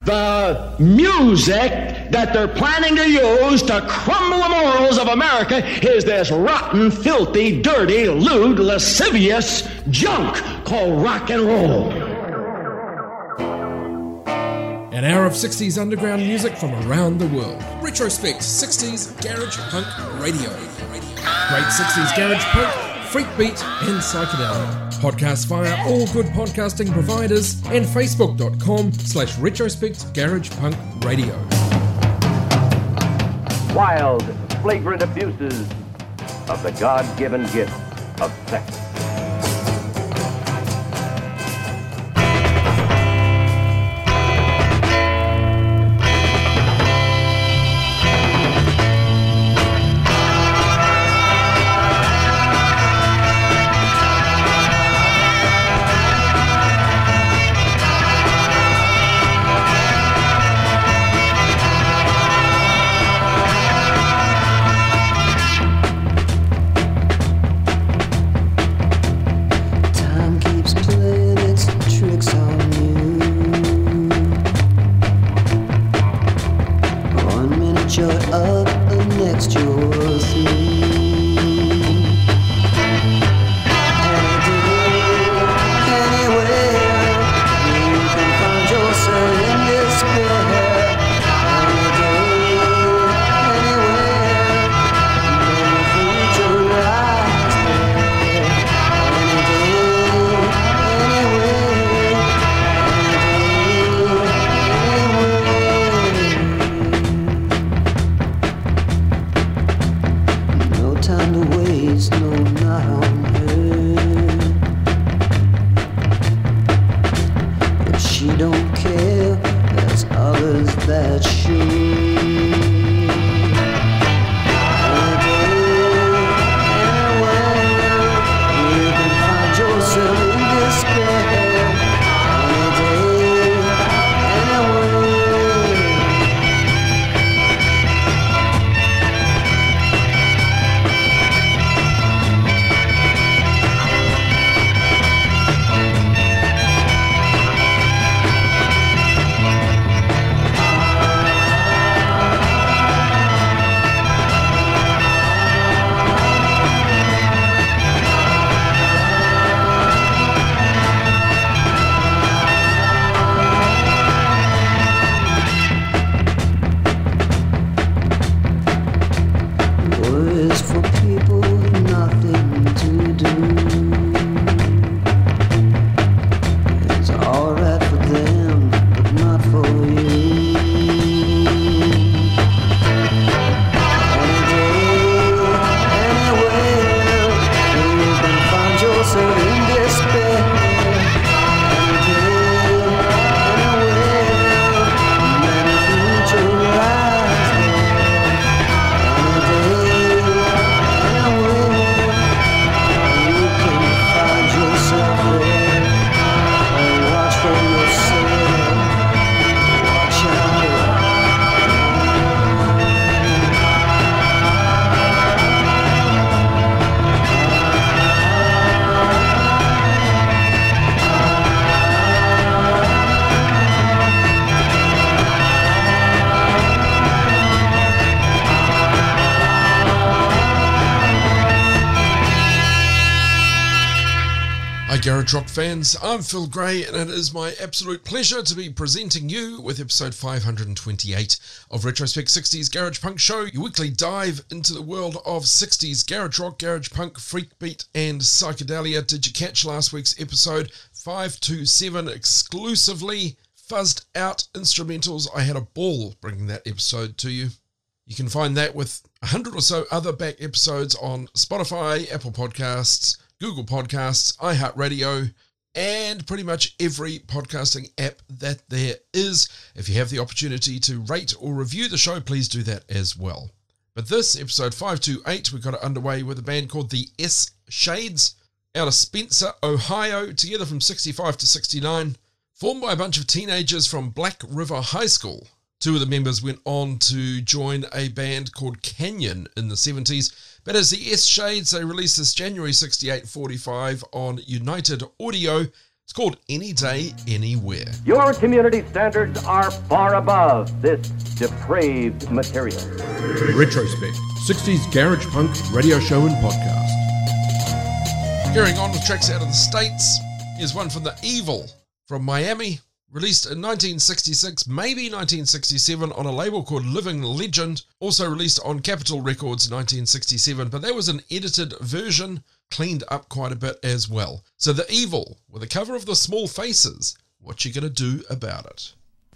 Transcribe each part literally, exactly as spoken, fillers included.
The music that they're planning to use to crumble the morals of America is this rotten, filthy, dirty, lewd, lascivious junk called rock and roll. An hour of sixties underground music from around the world. Retrospect sixties Garage Punk Radio. Great sixties Garage Punk, Freakbeat and Psychedelia. Podcast via all good podcasting providers and facebook.com slash retrospect garage punk radio. Wild, flagrant abuses of the God-given gift of sex. Garage Rock fans, I'm Phil Gray and it is my absolute pleasure to be presenting you with episode five hundred twenty-eight of Retrospect sixties Garage Punk Show, your weekly dive into the world of sixties Garage Rock, Garage Punk, Freakbeat and Psychedelia. Did you catch last week's episode five twenty-seven exclusively fuzzed out instrumentals? I had a ball bringing that episode to you. You can find that with a hundred or so other back episodes on Spotify, Apple Podcasts, Google Podcasts, iHeartRadio, and pretty much every podcasting app that there is. If you have the opportunity to rate or review the show, please do that as well. But this, episode five twenty-eight, we got it underway with a band called the S Shades out of Spencer, Ohio, together from sixty-five to sixty-nine, formed by a bunch of teenagers from Black River High School. Two of the members went on to join a band called Canyon in the seventies, but as the S Shades, they released this January sixty-eight forty-five on United Audio, It's called Any Day, Anywhere. Your community standards are far above this depraved material. Retrospect, sixties Garage Punk radio show and podcast. Carrying on with tracks out of the States, here's one from The Evil from Miami, released in nineteen sixty-six, maybe nineteen sixty-seven, on a label called Living Legend, also released on Capitol Records nineteen sixty-seven, but that was an edited version, cleaned up quite a bit as well. So The Evil, with a cover of The Small Faces, what you gonna do about it?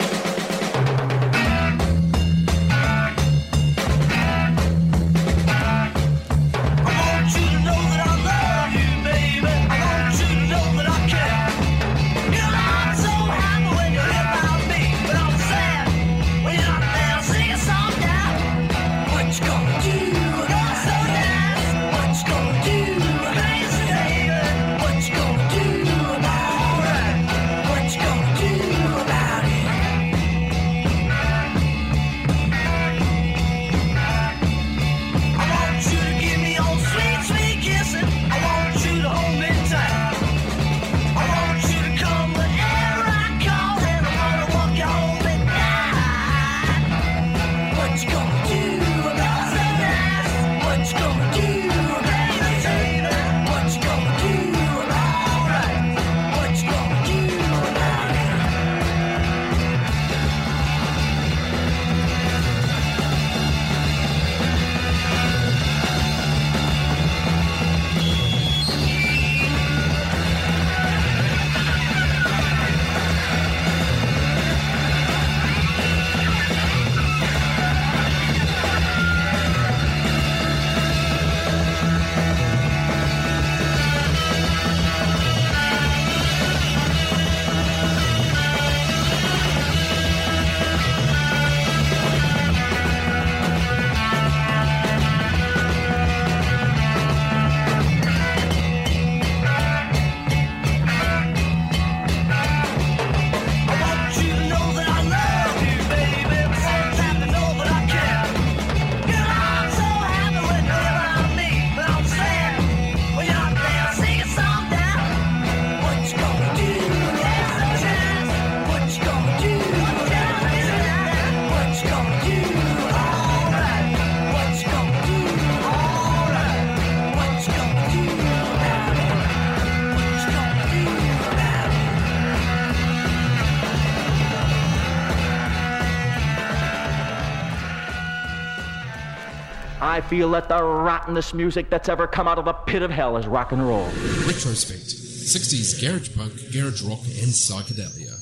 I feel that the rottenest music that's ever come out of the pit of hell is rock and roll. Retrospect, sixties garage punk, garage rock and psychedelia.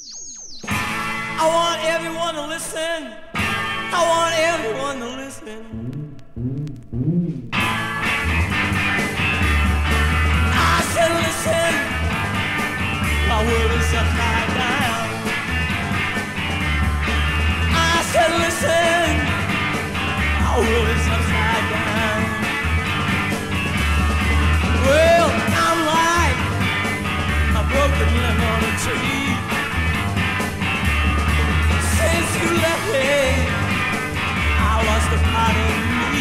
I want everyone to listen. I want everyone to listen. I said listen. My world is upside down. I said listen. My world is upside down. Well, I'm like a broken limb on a tree. Since you left me, I lost a part of me.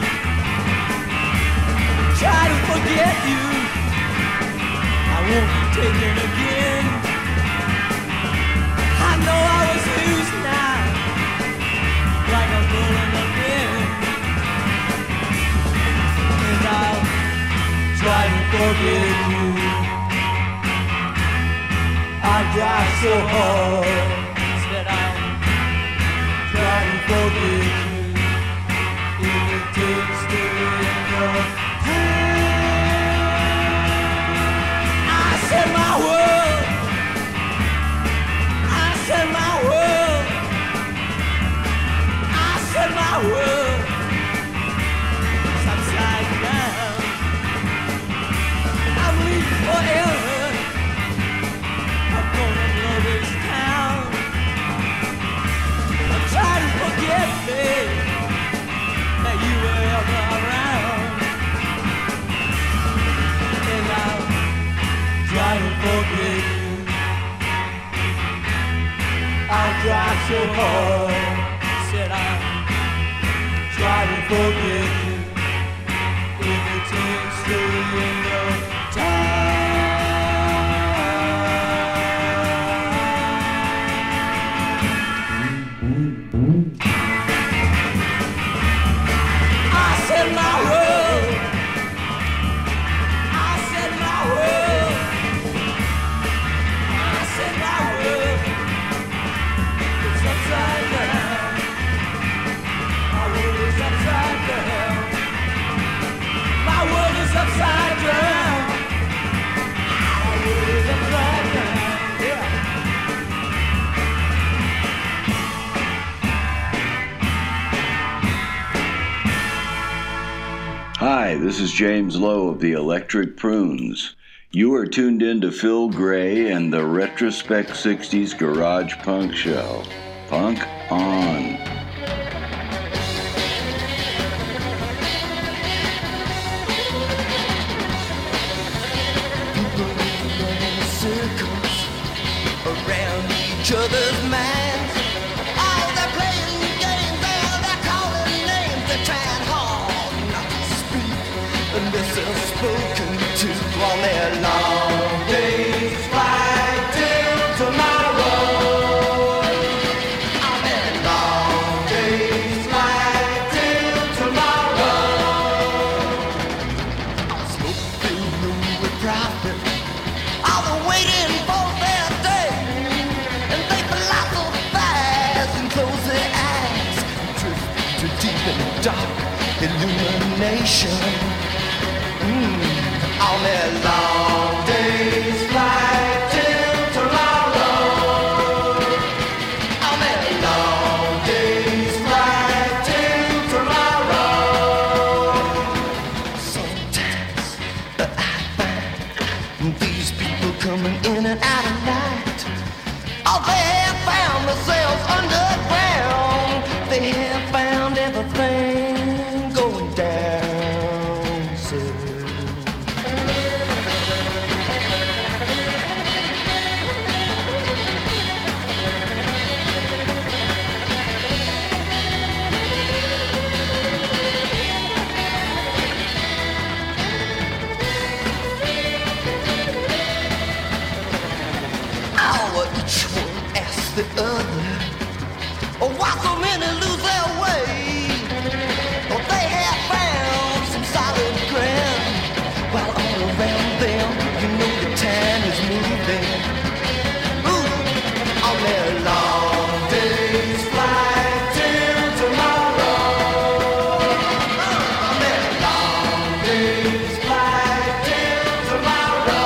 Try to forget you, I won't be taken again. I know I was loose now, like a bull in the wind. And I'll try to forget you. I try so hard that I'll try to forget you. If it takes the end of time. I said my world, I said my world, I said my world is upside down. I'm leaving forever. I'm gonna blow this town. I'm trying to forget me, that you were ever around. And I'll try to forget you. I'll try so hard. Said I'll try to forget you. If it takes the end of time. Hi, this is James Lowe of the Electric Prunes. You are tuned in to Phil Gray and the Retrospect sixties Garage Punk Show. Punk on. Around each other's minds. Oh, they're playing games and they're calling names. They're trying hard not to speak, and they're self-spoken to on their long days flight till tomorrow. On their long days flight till tomorrow. Smoke-filled room with profit. All the waiting for their day, and they philosophize and close their eyes, drift to deep and dark illumination. Mm. On their long days flight till tomorrow. On their long days flight till tomorrow. Sometimes uh, I find these people coming in and out of night. Oh, they have found themselves underground. They have found everything going down, sir. Oh, each one asks the other, oh, why so many lose their way? Oh, they have found some solid ground, while all around them, you know the time is moving. Ooh, on their long days flight till tomorrow. On their long days flight till tomorrow.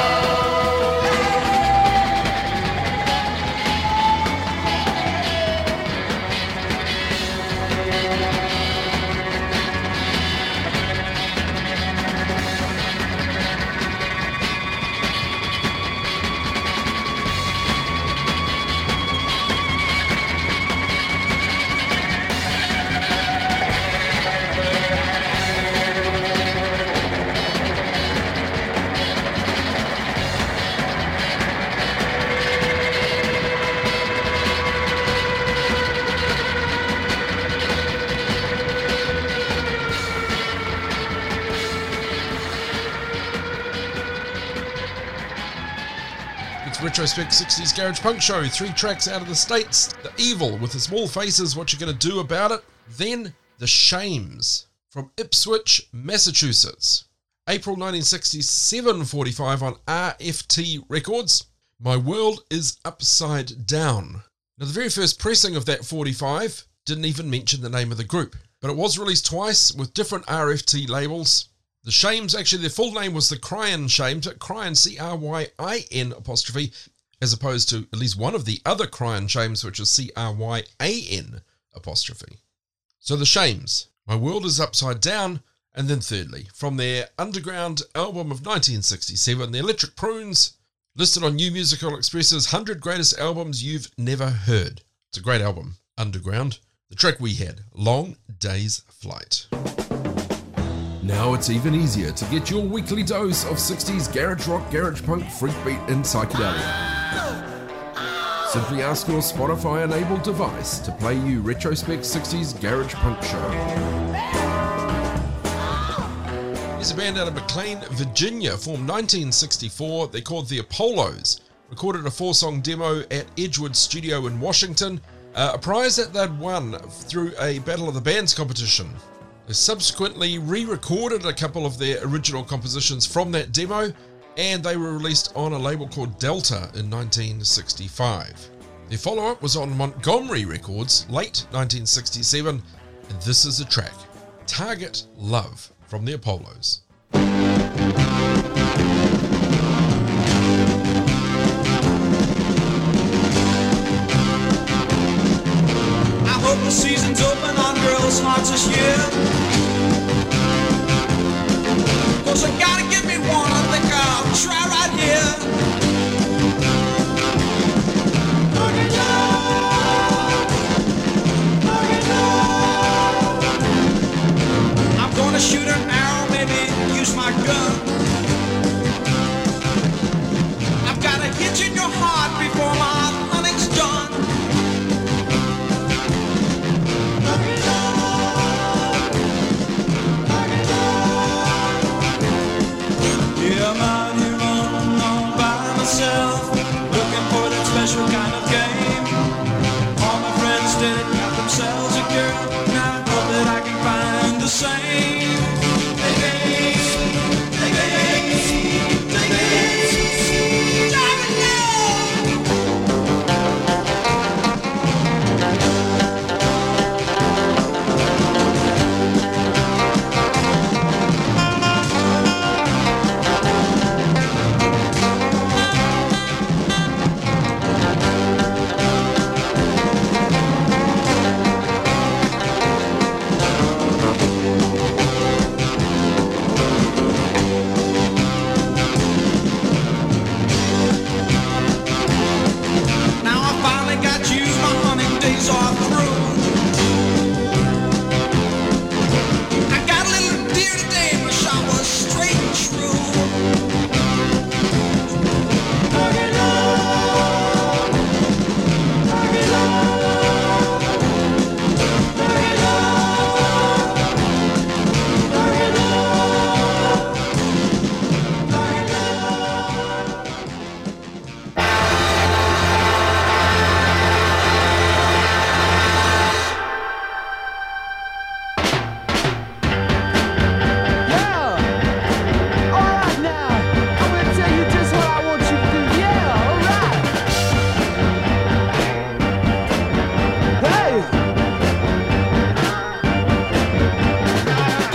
It's Retrospect sixties Garage Punk Show. Three tracks out of the States. The Evil with the Small Faces, What You Gonna Do About It. Then The Shames from Ipswich, Massachusetts. April nineteen sixty-seven, forty-five on R F T Records. My World Is Upside Down. Now the very first pressing of that forty-five didn't even mention the name of the group, but it was released twice with different R F T labels. The Shames, actually their full name was the Cryin Shames, Cryin, C R Y I N apostrophe, as opposed to at least one of the other Cryin Shames, which is C R Y A N apostrophe. So The Shames, My World Is Upside Down, and then thirdly, from their underground album of nineteen sixty-seven, The Electric Prunes, listed on New Musical Express's one hundred Greatest Albums You've Never Heard. It's a great album, Underground. The track we had, Long Day's Flight. Now it's even easier to get your weekly dose of sixties garage rock, garage punk, freak beat and psychedelia. Simply ask your Spotify-enabled device to play you Retrospect sixties Garage Punk Show. Here's a band out of McLean, Virginia, formed nineteen sixty-four. They're called the Apollos. Recorded a four-song demo at Edgewood Studio in Washington, uh, a prize that they'd won through a Battle of the Bands competition. They subsequently re-recorded a couple of their original compositions from that demo, and they were released on a label called Delta in nineteen sixty-five. Their follow-up was on Montgomery Records, late nineteen sixty-seven, and this is a track, Target Love, from the Apollos. I hope the season's open on girls' hearts this year.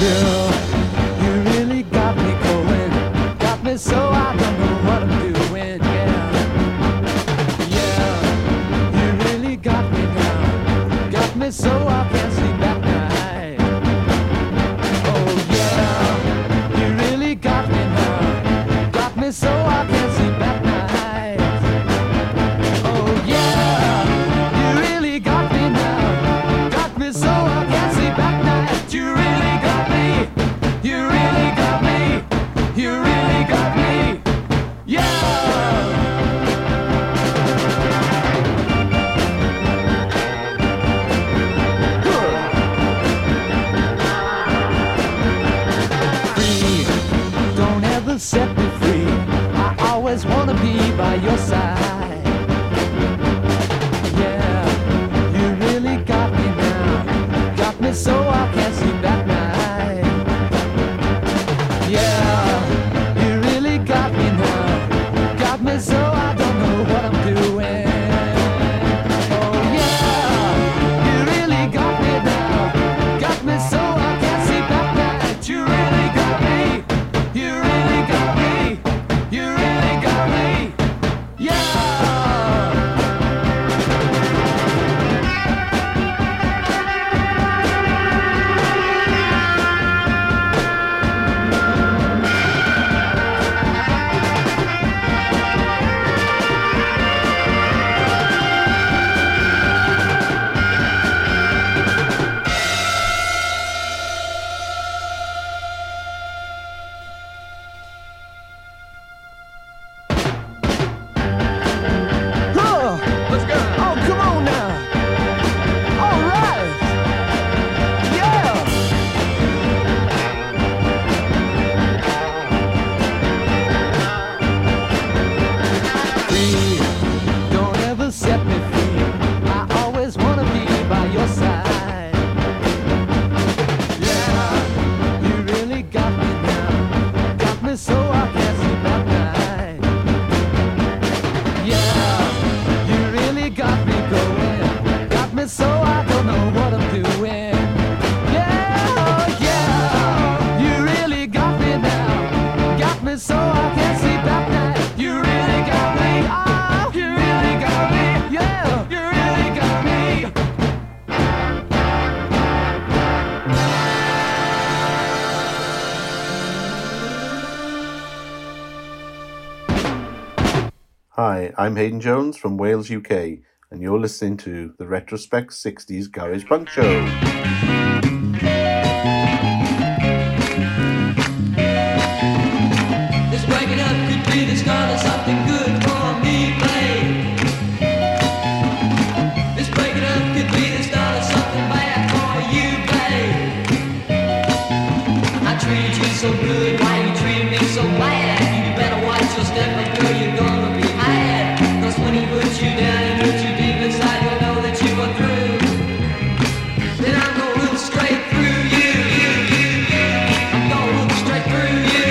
Phil, you really got me going. Got me so I don't know what I'm doing, yeah. Yeah, you really got me now. Got me so I can't sleep at night. Oh yeah, you really got me now. Got me so I can't sleep at night. Oh yeah, you really got me now. Got me so I can't sleep at night. You really got me. You really got me. You really got me. Yeah. Free, don't ever set me free. I always wanna be by your side. Yeah, you really got me now. Got me so I can't sleep at night. Yeah, you really got me now. Got me so I don't know what I'm doing. Oh yeah, you really got me now. Got me so I can't sleep at night. You really got me. You really got me. You really got me. Yeah. Huh. Let's go. Oh, come on now. All right. Yeah. Free, don't ever set me free. I always wanna be by your side. Yeah, you really got me now. Got me so I can't sleep at night. Yeah, you really got me going. Got me so I don't know what I'm doing. Yeah, oh yeah, you really got me now. Got me so I can't sleep at night. You really got me. Oh, you really got me. Yeah, you really got me. Hi, I'm Hayden Jones from Wales, U K, and you're listening to the Retrospect sixties Garage Punk Show. This waking up could be the start of something good for me, babe. This waking up could be the start of something bad for you, babe. I treated you so good, why you treated me so bad? You better watch your step, or girl, you're gonna be mad. 'Cause when he puts you down and puts you deep inside, you'll know that you are through. Then I'm gonna look straight through you. I'm gonna look straight through you.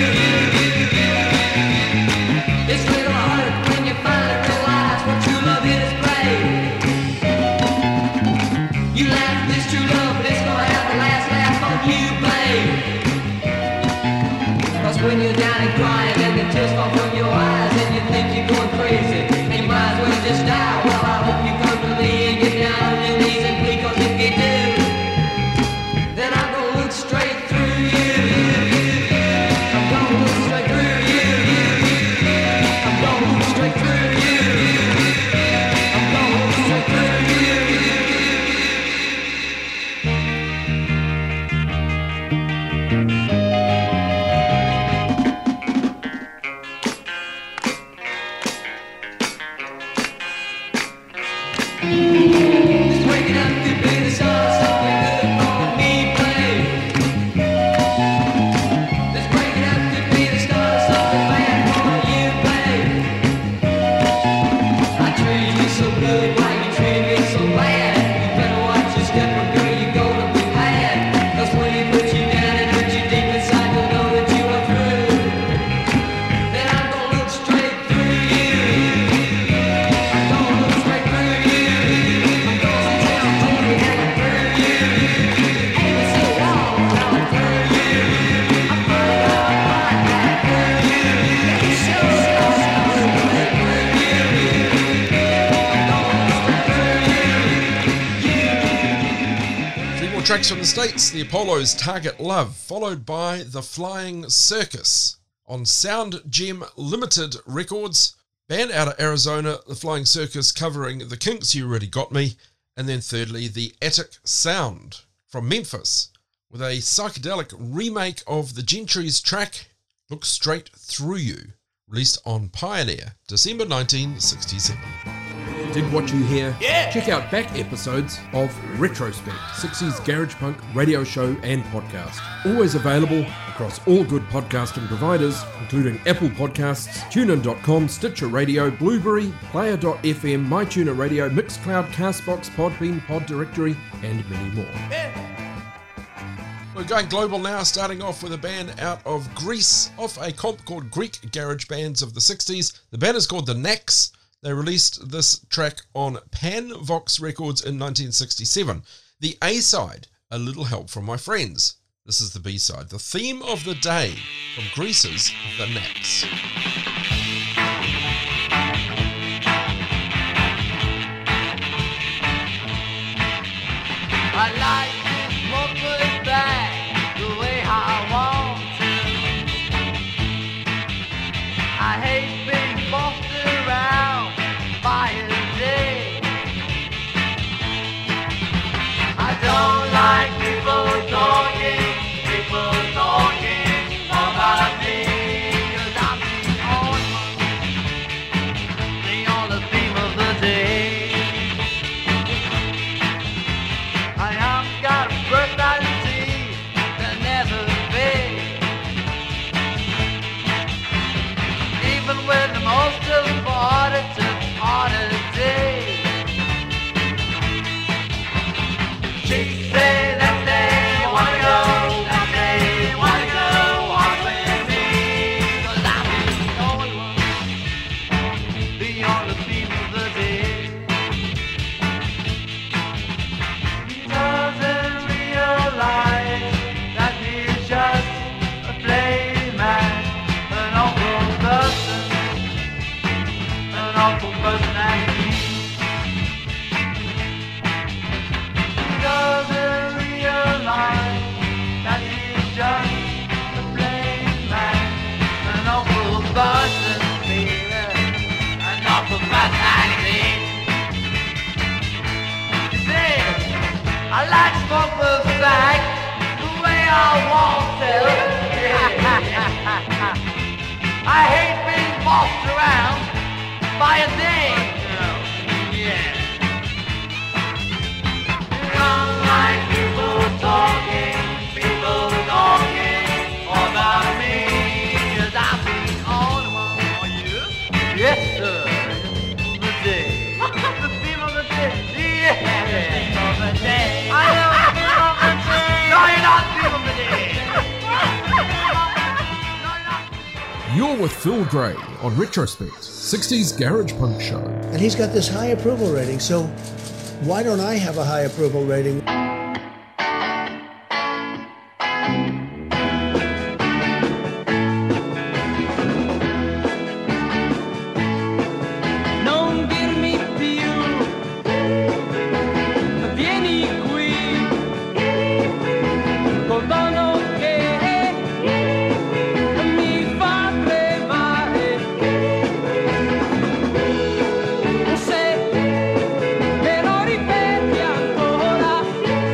It's gonna hurt when you finally realize what true love is, babe. You laugh at this true love, but it's gonna have the last laugh on you, babe. 'Cause when you're down and crying and the tears fall from your eyes and you think you're going crazy and you might as well just die, well, I hope you come to me and get down on your knees and plead, 'cause if you do, then I'm gonna look straight through you. I'm gonna look straight through you. I'm gonna look straight through you. I'm gonna look straight through you. tracks from the States, the Apollos' Target Love, followed by The Flying Circus on Sound Gem Limited Records. Band out of Arizona, The Flying Circus covering The Kinks' You Already Got Me. And then thirdly, The Attic Sound from Memphis with a psychedelic remake of the Gentry's track Look Straight Through You, released on Pioneer, December nineteen sixty-seven. Did what you hear? Yeah. Check out back episodes of Retrospect, sixties Garage Punk radio show and podcast. Always available across all good podcasting providers, including Apple Podcasts, TuneIn dot com, Stitcher Radio, Blueberry, Player dot f m, MyTuner Radio, Mixcloud, Castbox, Podbean, Pod Directory, and many more. We're going global now, starting off with a band out of Greece, off a comp called Greek Garage Bands of the sixties. The band is called The Knacks. They released this track on Panvox Records in nineteen sixty-seven. The A-side, A Little Help From My Friends. This is the B-side, the theme of the day from Greece's The Knacks. I like to smoke it back the way I want to. I hate being bossed around by a day. I don't like people talking, people talking about me, 'cause I'm the only one, the only theme of the day. I have got a personality that never fades. Even when the most important oddity. She say that they wanna go, that they wanna go on with me, 'cause I'm the only one, the only theme of the day. He doesn't realize that he's just a playman, an awful person, an awful person and he. He doesn't realize that he's just a playman, an awful person, an awful person and he. You see, I like to smoke the fag the way I want to. I hate being bossed around by a thing. Yeah. I don't like people talking, people talking about me, 'cause I'm the only one. Are you? Yes, sir. The day. The theme of the day. Yeah. The theme of the day. I am the theme of the day. No, you're not the theme of the day. No, you're not. You're with Phil Gray on Retrospect, sixties Garage Punk Show. And he's got this high approval rating, so why don't I have a high approval rating? Non dirmi più, vieni qui, col dono che mi fa tremare. Se me lo ripeti ancora,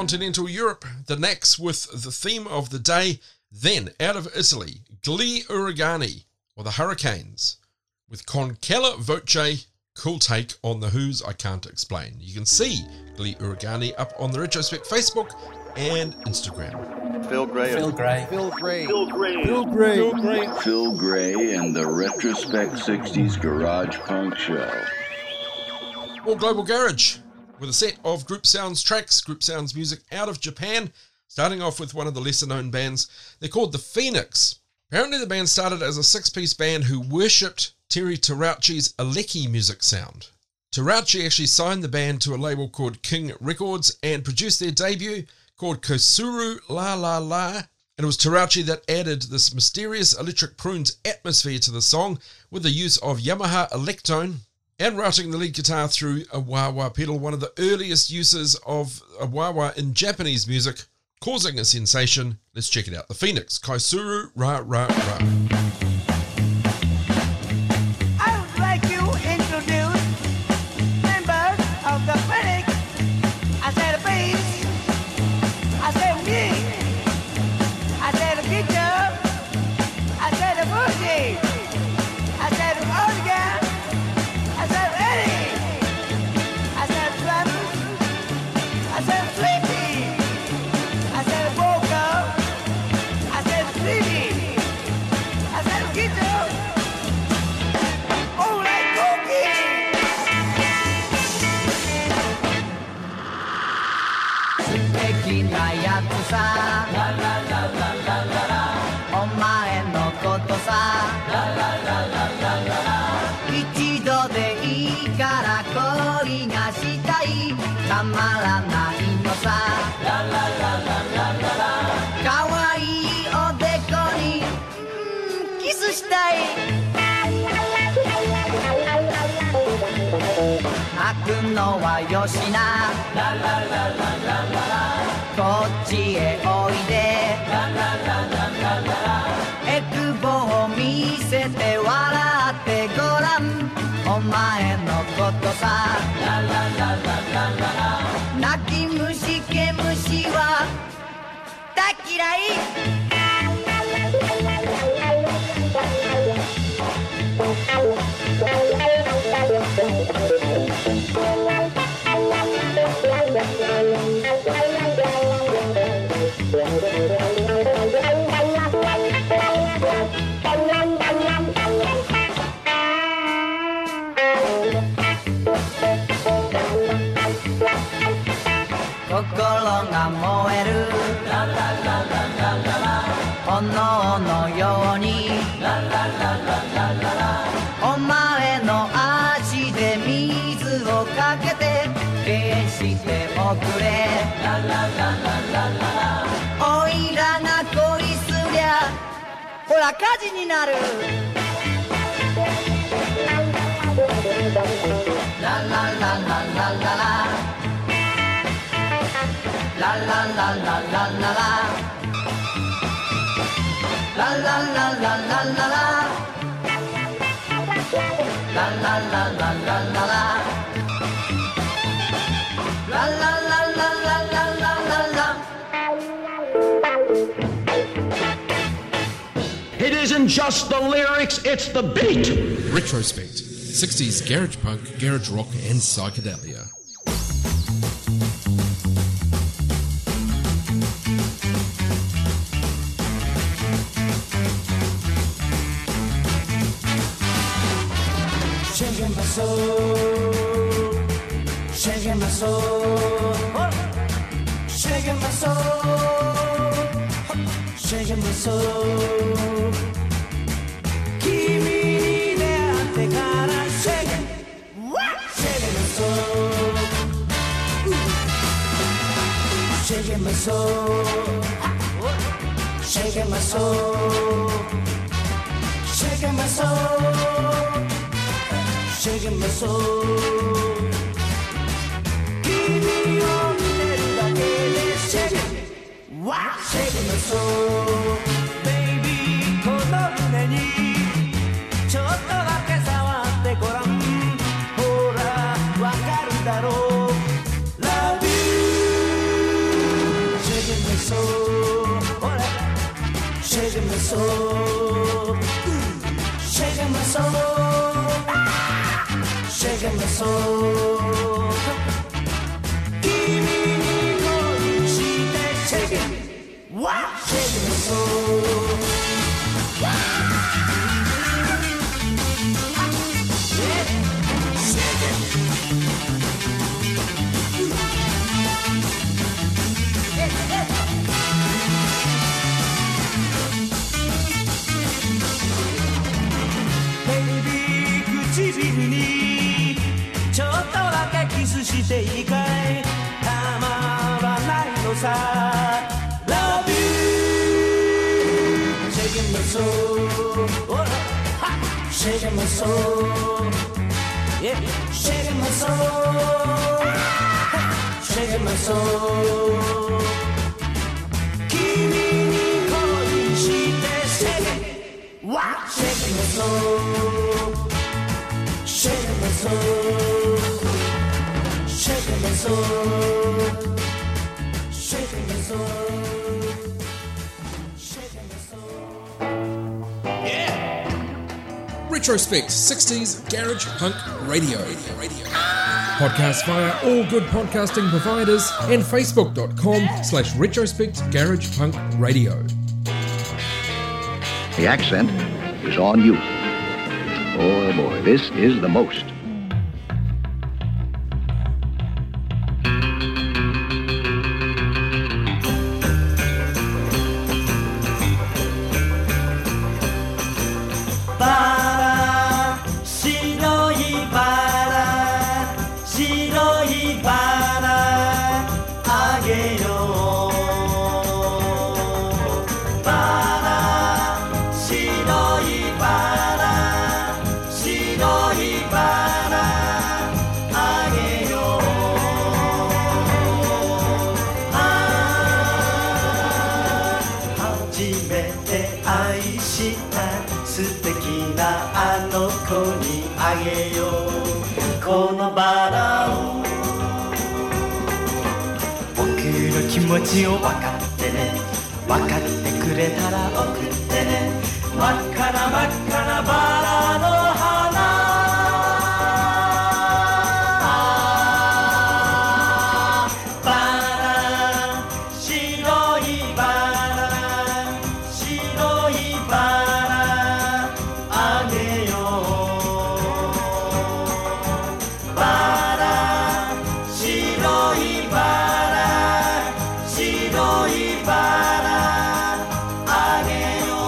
continental Europe, the Knacks with the theme of the day. Then, out of Italy, Gli Uragani, or the Hurricanes, with Con Cala Voce, cool take on the Who's I Can't Explain. You can see Gli Uragani up on the Retrospect Facebook and Instagram. Phil Gray. Phil Gray. Phil Gray. Phil Gray. Phil Gray. Phil Gray. Phil Gray and the Retrospect sixties Garage Punk Show. More Global Garage, with a set of Group Sounds tracks, Group Sounds music out of Japan, starting off with one of the lesser-known bands. They're called The Phoenix. Apparently the band started as a six-piece band who worshipped Terry Tarauchi's Aleki music sound. Tarauchi actually signed the band to a label called King Records and produced their debut called Kosuru La La La, and it was Tarauchi that added this mysterious Electric Prunes atmosphere to the song with the use of Yamaha Electone and routing the lead guitar through a wah-wah pedal, one of the earliest uses of a wah-wah in Japanese music, causing a sensation. Let's check it out. The Phoenix, Kaisuru Ra Ra Ra. I would like to introduce members of the Phoenix. I said a bass, I said a music, I said a guitar, I said a boogie, I said an organ, I said Eddie, I said drums, I said sleepy, I said vocal, I said sleepy, I said guitar, oh like cookie. 素敵なやつさお前のことさ一度でいいから恋がしたいたまらないのさかわいいおでこにうんキスしたい泣くのはよしなこっちへおいでエクボを見せて笑ってごらんお前のことさ泣き虫毛虫は大嫌い心が燃える炎のようにお前の足で水をかけて消しておくれおいらが恋すりゃほら火事になるラララララララLa la la la la la la La la la la la la la La la la la la la la La la la la la la la la It isn't just the lyrics, it's the beat. Retrospect, sixties garage punk, garage rock and psychedelia. Shaking my soul, shaking my soul, shaking my soul, shaking my soul. 君に出会ってから shaking, shaking my soul, shaking my soul, shaking my soul, shaking my soul.Shaking my soul 君を見てるだけで Shaking Shaking my soul Baby この胸にちょっとだけ触ってごらんほらわかるだろう Love you my soul, shaking my soul, shaking my soul. Kimi ni koi shite shaking, wow, shaking my soul. Baby 唇にちょっとだけキスしていいかいたまらないのさ Love you Shaking my soul Shaking my soul Yeah Shaking my soul Shaking my soul 君に恋して Shaking Wow Shaking my soul Shaking my soul Shaking my soul Shaking my soul Shaking my soul Yeah Retrospect sixties Garage Punk Radio. Podcast via all good podcasting providers and facebook.com slash retrospect garage punk radio. The accent is on you. Oh boy, this is the most. Bara, 白いバラ、白いバラあげよう。バラ、白いバラ、白いバラあげよう。ああ、初めて愛した素敵なあの子にあげようこのバラを僕の気持ちを分かってね分かってくれたら送ってね真っ赤な真っ赤なバラの花バラ白いバラ白いバラあげようバラ白いバラ白いバラあげよ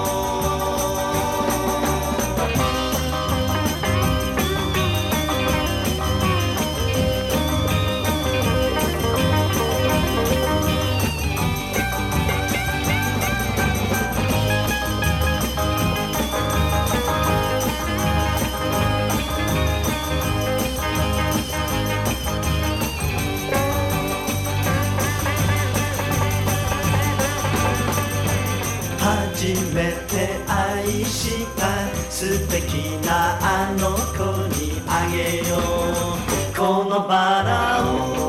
初めて愛した素敵なあの子にあげようこのバラを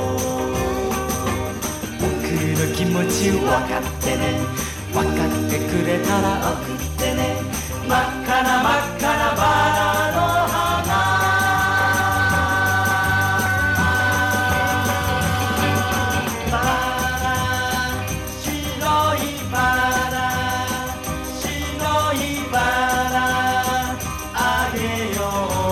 僕の気持ちを分かってね分かってくれたら送ってね真っ赤な真っ赤なバラの花バラ白いバラ白いバラあげよ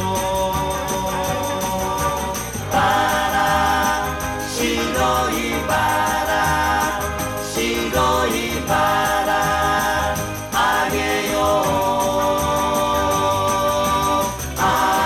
うバラ白いバラ白いバラあげよう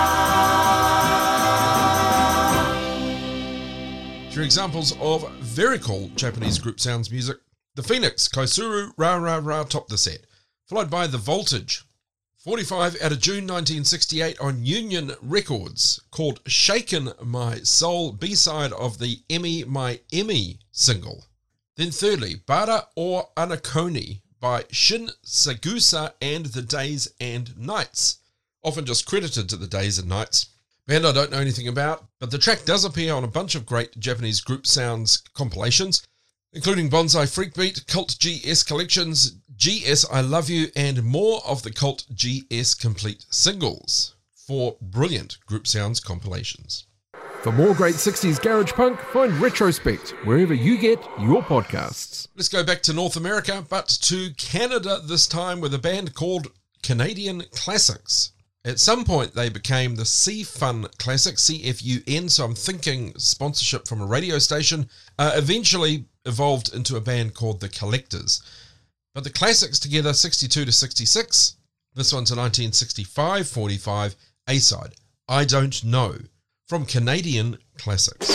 あ Through examples of very cool Japanese group sounds music, the Phoenix, Koisuru, Ra Ra Ra topped the set, followed by The Voltage. forty-five out of June nineteen sixty-eight on Union Records, called Shaken My Soul, B-side of the Emi My Emi single. Then thirdly, Bara or Anakoni by Shin Sagusa and the Days and Nights, often just credited to the Days and Nights. Band I don't know anything about, but the track does appear on a bunch of great Japanese group sounds compilations. including Bonsai Freakbeat, Cult G S Collections, G S I Love You, and more of the Cult G S complete singles. Four brilliant group sounds compilations. For more great sixties garage punk, find Retrospect wherever you get your podcasts. Let's go back to North America, but to Canada this time with a band called Canadian Classics. At some point they became the C-Fun Classics, C F U N, so I'm thinking sponsorship from a radio station, uh, eventually evolved into a band called The Collectors. But the Classics together, sixty-two to sixty-six, this one's a nineteen sixty-five forty-five A-side, I Don't Know, from Canadian Classics.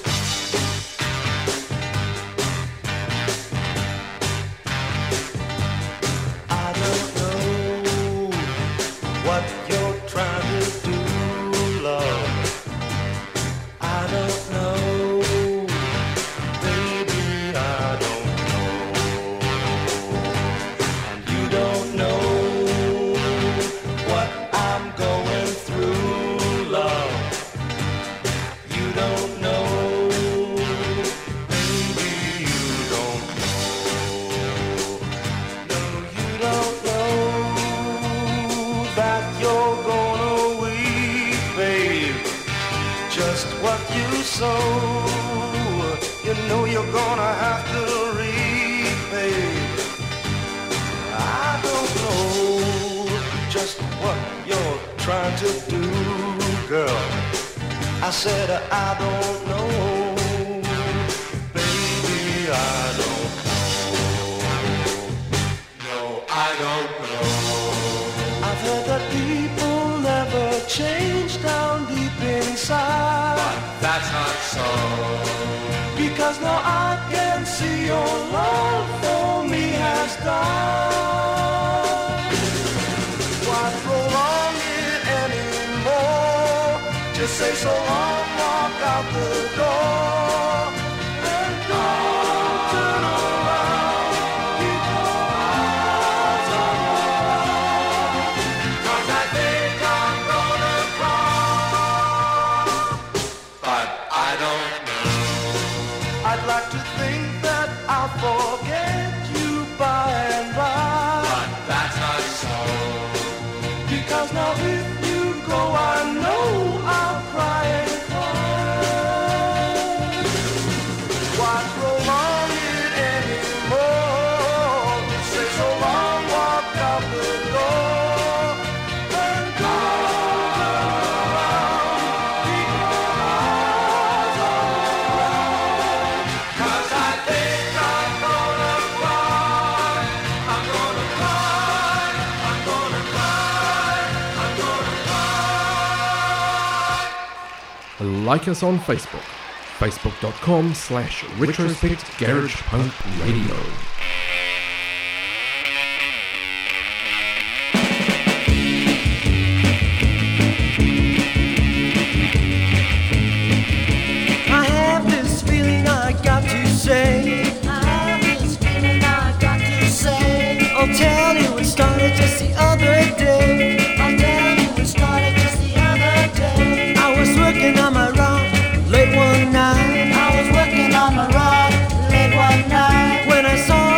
I don't know what you're trying to do, love. I don't know, baby, I don't know. And you don't know what I'm going through, love. You don't know, baby, you don't know. No, you don't know that you're gonna weep, babe. Just what you sow, you know you're gonna have to reap, babe. I don't know just what you're trying to do, girl. I said I don't know, baby, I don't know. No, I don't know. I've heard that people never change down deep inside, but that's not so. Because now I can see your love for me has died. Why prolong it anymore? Just say so long, walk out the door, and don't turn around. Keep your eyes on your love, 'cause I think I'm gonna cry, but I don't know. I'd like to think that I'll forget you by and by, but that's not so. Because now if you go, I know I'll cry and cry. Why prolong it anymore? Just say so long, walk out the door, and don't turn around. Keep your eyes on the ground, 'cause I think I'm gonna cry. I'm gonna cry. I'm gonna cry. I'm gonna cry. Like us on Facebook, facebook.com slash retrospect garage punk radio. I have this feeling I got to say. I have this feeling I got to say. I'll tell you it started just the other day. I'll tell you it started just the other day. I was working on my rock late one night. I was working on my rock late one night. When I saw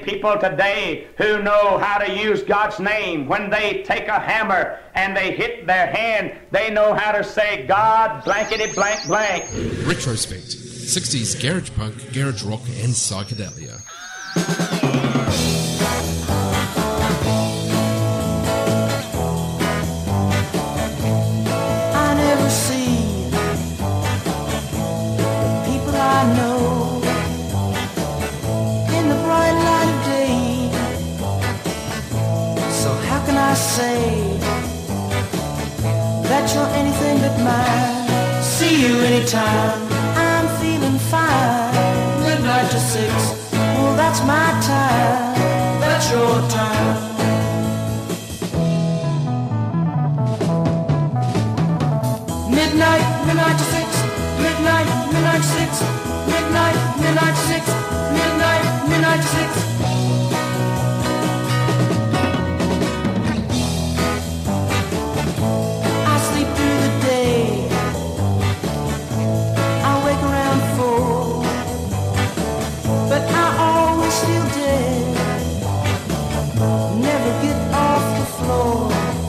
people today who know how to use God's name. When they take a hammer and they hit their hand, they know how to say, God blankety blank blank. Retrospect, sixties garage punk, garage rock and psychedelia. I never see the people I know in the bright light of day. So how can I say that you're anything but mine? See you anytime, I'm feeling fine. Midnight to six, well that's my time, that's your time. Midnight, midnight to six, midnight, midnight to six, midnight, midnight to six, midnight, midnight to six. I sleep through the day, I wake around four, but I always feel dead, never get off the floor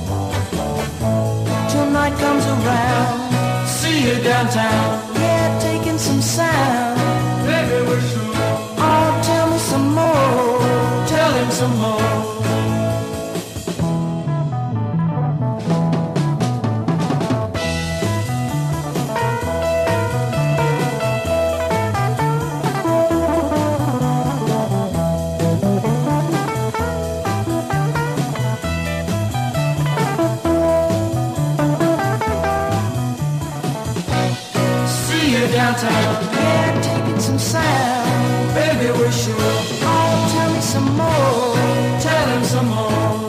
till night comes around. See you downtown, yeah, taking some sound. Baby, we're sure. Oh, tell me some more, tell him some more. Downtown, yeah, taking some sound. Baby, we're sure. Oh, tell me some more, tell him some more.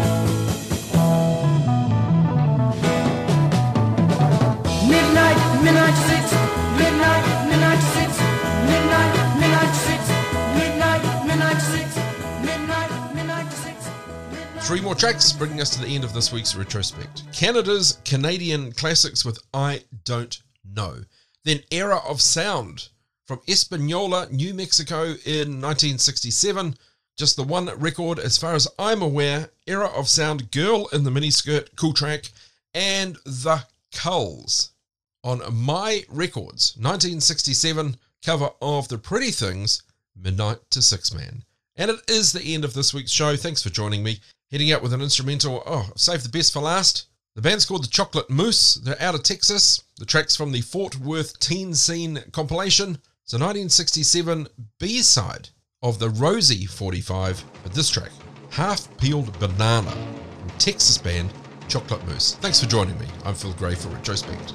Midnight, midnight to six, midnight, midnight to six, midnight, midnight to six, midnight, midnight to six, midnight, midnight to six. Three more tracks, bringing us to the end of this week's retrospect. Canada's Canadian classics with I Don't Know. Then Era of Sound from Espanola, New Mexico in nineteen sixty-seven. Just the one record as far as I'm aware. Era of Sound, Girl in the Miniskirt, cool track. And The Culls on My Records, nineteen sixty-seven, cover of The Pretty Things, Midnight to Six Man. And it is the end of this week's show. Thanks for joining me. Heading out with an instrumental, oh, save the best for last. The band's called The Chocolate Moose. They're out of Texas. The track's from the Fort Worth Teen Scene compilation. It's a nineteen sixty-seven B-side of the Rosie forty-five. But this track, Half Peeled Banana, from Texas band Chocolate Moose. Thanks for joining me. I'm Phil Gray for Retrospect.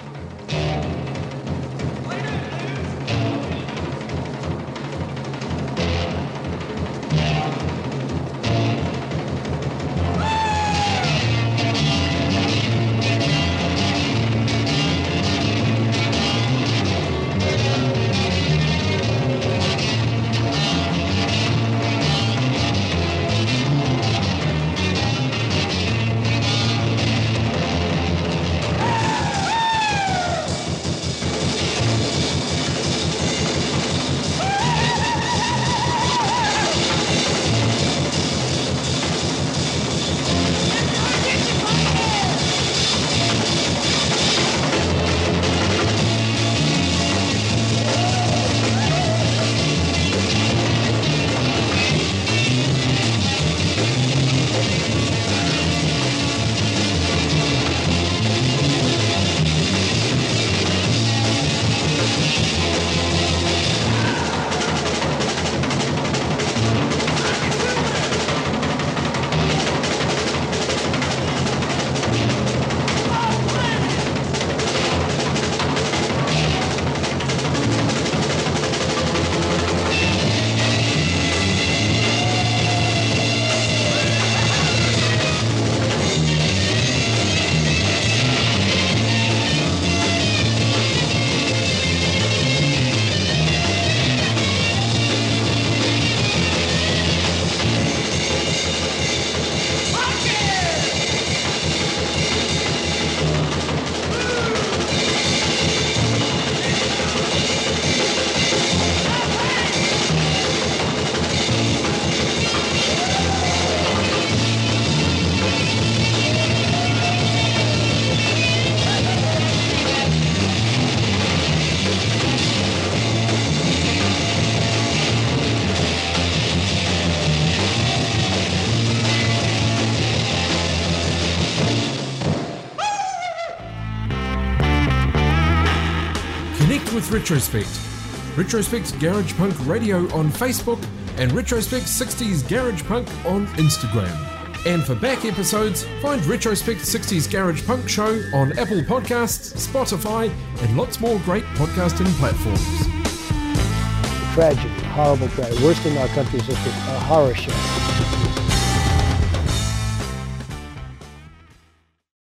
with Retrospect. Retrospect Garage Punk Radio on Facebook and Retrospect sixties Garage Punk on Instagram. And for back episodes, find Retrospect sixties Garage Punk Show on Apple Podcasts, Spotify, and lots more great podcasting platforms. Tragedy, horrible tragedy, worst in our country's history, a horror show.